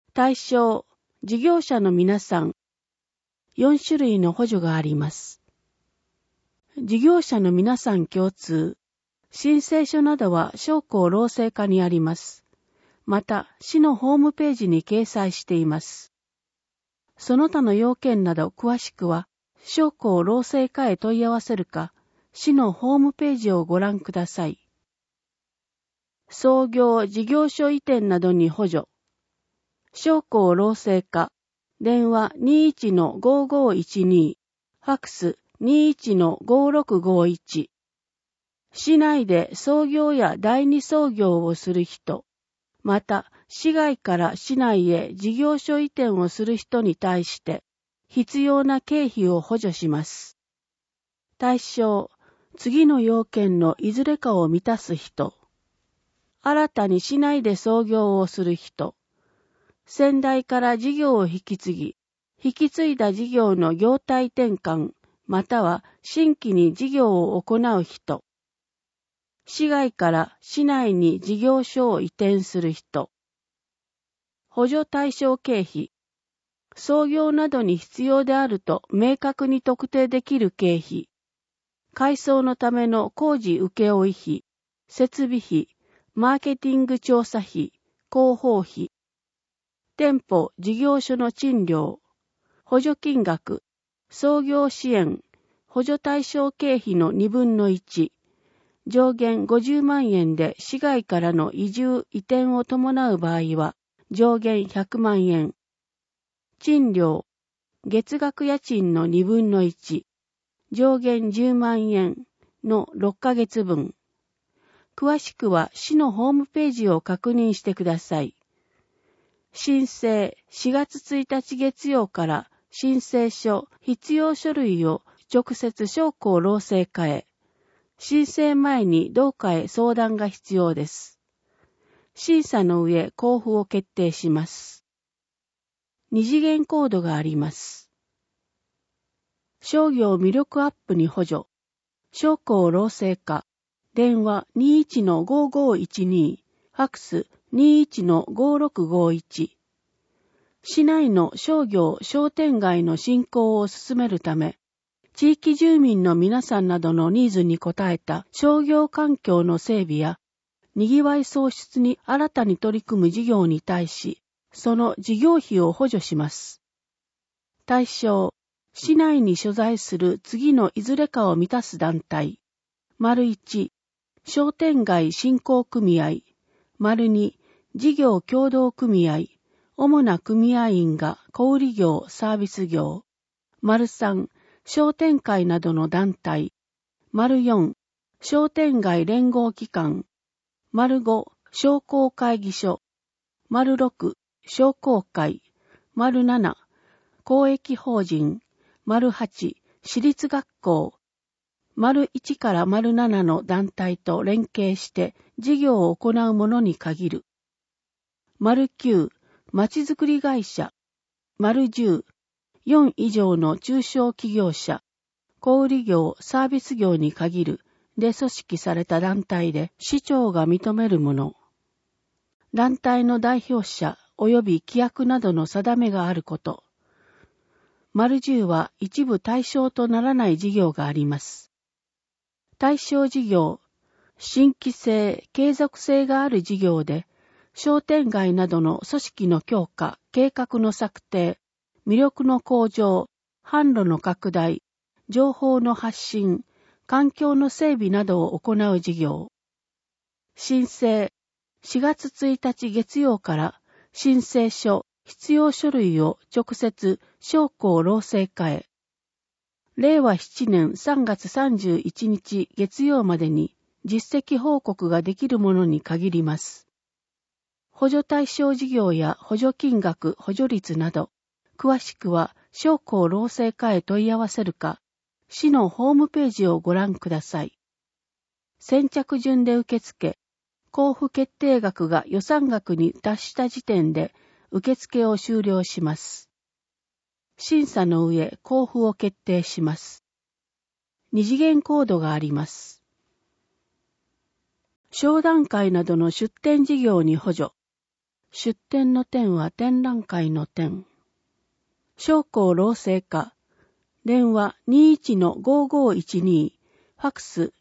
対象、事業者の皆さん、4種類の補助があります。事業者の皆さん共通、申請書などは商工労政課にあります。また、市のホームページに掲載しています。その他の要件など詳しくは、商工労政課へ問い合わせるか、市のホームページをご覧ください。創業事業所移転などに補助。商工労政課、電話 21-5512、ファクス 21-5651。市内で創業や第二創業をする人、また市外から市内へ事業所移転をする人に対して必要な経費を補助します。対象、次の要件のいずれかを満たす人、新たに市内で創業をする人、先代から事業を引き継ぎ、引き継いだ事業の業態転換、または新規に事業を行う人、市外から市内に事業所を移転する人、補助対象経費、創業などに必要であると明確に特定できる経費、改装のための工事請負費、設備費、マーケティング調査費、広報費、店舗事業所の賃料、補助金額、創業支援、補助対象経費の2分の1、上限50万円で市外からの移住移転を伴う場合は上限100万円。賃料、月額家賃の2分の1、上限10万円の6ヶ月分。詳しくは市のホームページを確認してください。申請4月1日月曜から申請書、必要書類を直接商工労政課へ。申請前に同課へ相談が必要です。審査の上、交付を決定します。二次元コードがあります。商業魅力アップに補助。商工労政課。電話 21-5512。ファクス 21-5651。市内の商業商店街の振興を進めるため、地域住民の皆さんなどのニーズに応えた商業環境の整備や、にぎわい創出に新たに取り組む事業に対し、その事業費を補助します。対象、市内に所在する次のいずれかを満たす団体。1、商店街振興組合。2、事業協同組合。主な組合員が小売業、サービス業。3、商店会などの団体。4、商店街連合機関。5、商工会議所。6、商工会。7、公益法人。8、私立学校。1から7の団体と連携して事業を行うものに限る。9、まちづくり会社。10、4以上の中小企業者、小売業、サービス業に限るで組織された団体で市長が認めるもの。団体の代表者及び規約などの定めがあること。10は一部対象とならない事業があります。対象事業、新規性、継続性がある事業で、商店街などの組織の強化、計画の策定、魅力の向上、販路の拡大、情報の発信、環境の整備などを行う事業。申請、4月1日月曜から申請書、必要書類を直接商工労政課へ。令和7年3月31日月曜までに実績報告ができるものに限ります。補助対象事業や補助金額、補助率など、詳しくは商工労政課へ問い合わせるか、市のホームページをご覧ください。先着順で受付、交付決定額が予算額に達した時点で受付を終了します。審査の上、交付を決定します。二次元コードがあります。商談会などの出展事業に補助。 出典の典は展覧会の典。商工労政課。電話 21-5512。ファックス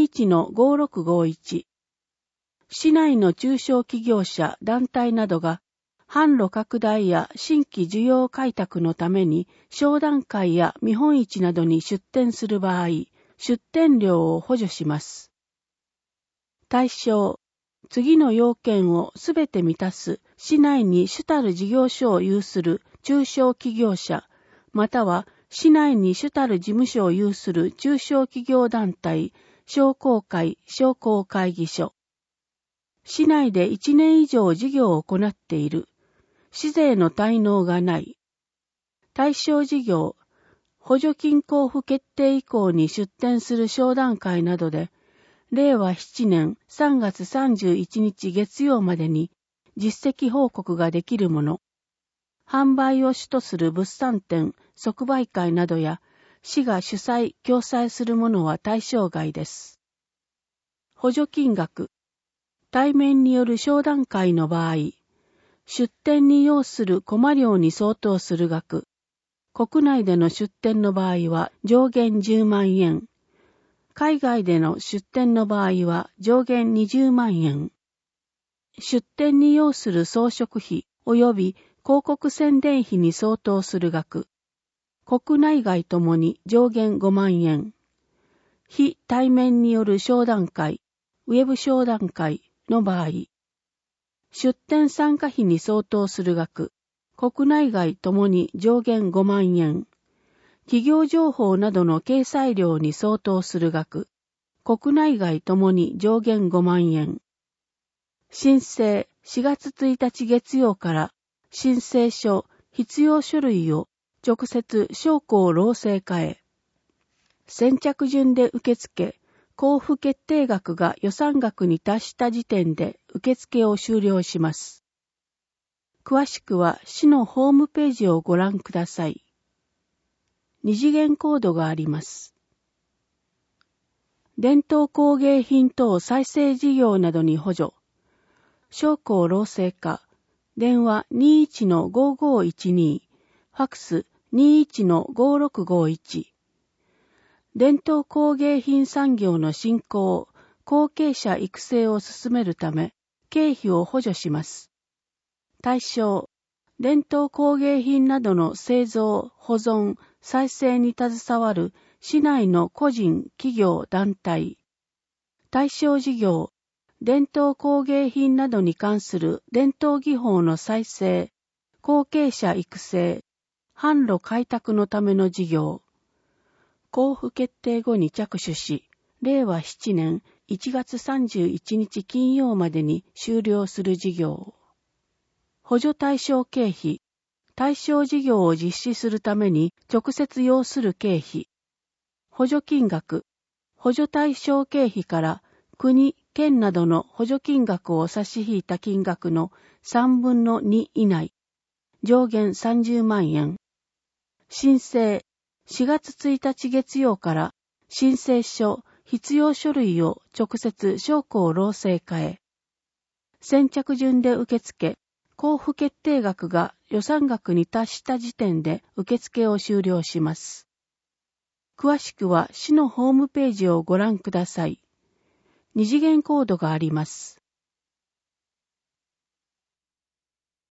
21-5651。市内の中小企業者、団体などが販路拡大や新規需要開拓のために商談会や見本市などに出展する場合、出展料を補助します。対象、次の要件をすべて満たす市内に主たる事業所を有する中小企業者、または市内に主たる事務所を有する中小企業団体、商工会、商工会議所。市内で1年以上事業を行っている。市税の滞納がない。対象事業、補助金交付決定以降に出展する商談会などで、令和7年3月31日月曜までに実績報告ができるもの。販売を主とする物産展、即売会などや、市が主催、共催するものは対象外です。補助金額。対面による商談会の場合、出展に要するコマ料に相当する額。国内での出展の場合は上限10万円。海外での出展の場合は上限20万円。出展に要する装飾費及び広告宣伝費に相当する額。国内外ともに上限5万円。非対面による商談会、ウェブ商談会の場合、出展参加費に相当する額、国内外ともに上限5万円。企業情報などの掲載料に相当する額、国内外ともに上限5万円。申請4月1日月曜から申請書、必要書類を直接商工労政課へ。先着順で受付、交付決定額が予算額に達した時点で受付を終了します。詳しくは市のホームページをご覧ください。二次元コードがあります。伝統工芸品等再生事業などに補助。商工労政課。電話 21-5512。ファックス 21-5651。伝統工芸品産業の振興、後継者育成を進めるため、経費を補助します。対象、伝統工芸品などの製造、保存、再生に携わる市内の個人、企業、団体。対象事業、伝統工芸品などに関する伝統技法の再生、後継者育成、販路開拓のための事業。交付決定後に着手し、令和7年1月31日金曜までに終了する事業。補助対象経費。対象事業を実施するために直接要する経費。補助金額。補助対象経費から国、県などの補助金額を差し引いた金額の3分の2以内。上限30万円。申請。4月1日月曜から申請書、必要書類を直接商工労政課へ。先着順で受付、交付決定額が予算額に達した時点で受付を終了します。詳しくは市のホームページをご覧ください。二次元コードがあります。